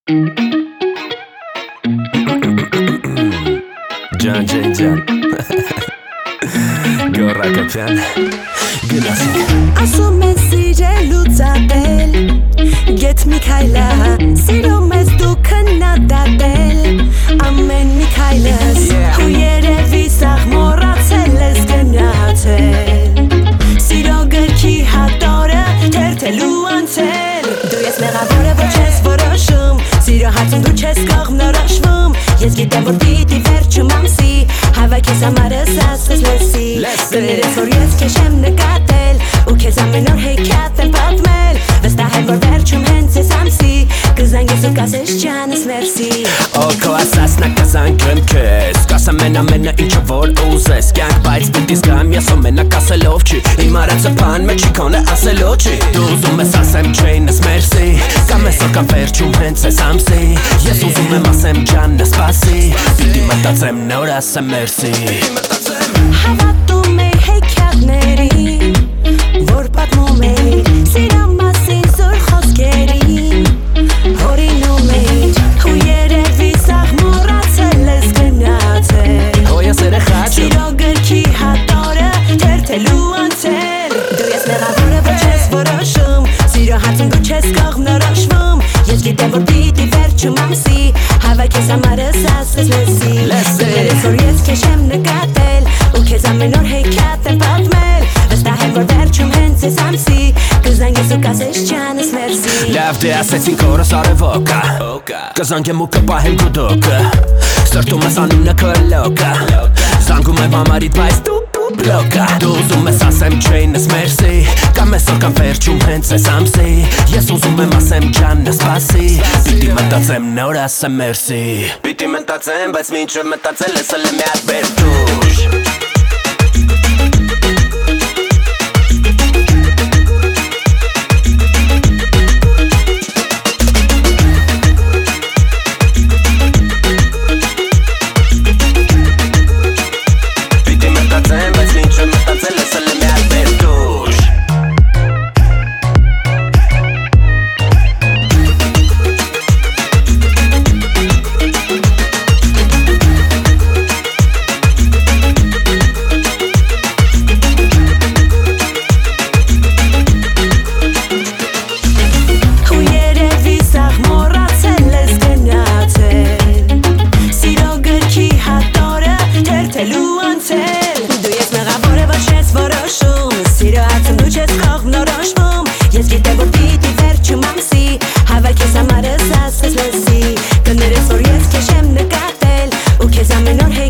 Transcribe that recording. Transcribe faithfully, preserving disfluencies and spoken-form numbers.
Can can can Գոռակը փյան Գնացի Ասում են սիրելու ծատել Գետ մի քայլա Սիրում ես դու քննադատել Ամեն մի քայլս Ու երևի սաղ մոռացել ես գնացել Սիրո գրքի հատորը թերթելու անցել Դու ես մեղավորը որ չես որոշում Սիրո հարցում դու չես կողմնորոշվում Ես գիտեմ որ պիտի վերջում ամսի Հավայք ես ամարս ասվես լսի Կներես որ ես քեզ եմ նկատել Ու քեզ ամեն օր հեքիաթ եմ պատմել Վստահ եմ որ վերջում հենց ես ամսի Կզանգես ու կասես ջանս մերսի Օ քո ասասնա կզանգեմ քեզ Կասեմ են ամենը ինչը որ ուզես Կյանք բայց պիտի զգամ ես ու մենակ ասելով չի Իմ արածը բան մեջի քոնը ասելով չի Դու ուզում ես ասեմ ջանս մերսի Կամ ես որ կա վերջում հենց ես ամսի Ես ուզում եմ ասեմ ջանս սպասի Պիտի մտածեմ նոր ասեմ մերսի Հավատում էի հեքիաթներին Որ պատմում էի Սիրո մասին զոր խոսքերին Հորինում էի Ու երևի սաղ մոռացել ես գնացել Հո ես երեխա չեմ Սիրո գրքի հատորը թերթելու անցել Դու ես մեղավորը որ չես որոշում Սիրո հարցում դու չես կողմնորոշվում Ես գիտեմ որ պիտի վերջում ամսի Հավայք ես ամարս ասվես լսի Կներես որ ես քեզ եմ նկատել Ու քեզ ամեն օր հեքիաթ եմ պատմել Վստահ եմ որ վերջում հենց ես ամսի Կզանգես ու կասես ջանս մերսի Լավ դե ասեցին կորս արևոկա Կզանգեմ ու կպահեմ կուդոկը Սրտում ես անունը կլոկա Զանգում եմ ամարիտ բայց դու բլոկա Դու ուզում ես ասեմ ջանս մերսի Կամ ես որ կան վերջում հենց ես ամսի Ես ուզում եմ ասեմ ջանս սպասի Պիտի մտածեմ նոր ասեմ մերսի Պիտի մտածեմ բայց մինչև մտածել ես էլ եմ մի հատ վերջուշ Ես գիտեմ որ պիտի վերջում ամսի Հավայք ես ամարս ասվես լսի Կներես որ ես քեզ եմ նկատել Ու քեզ ամեն օր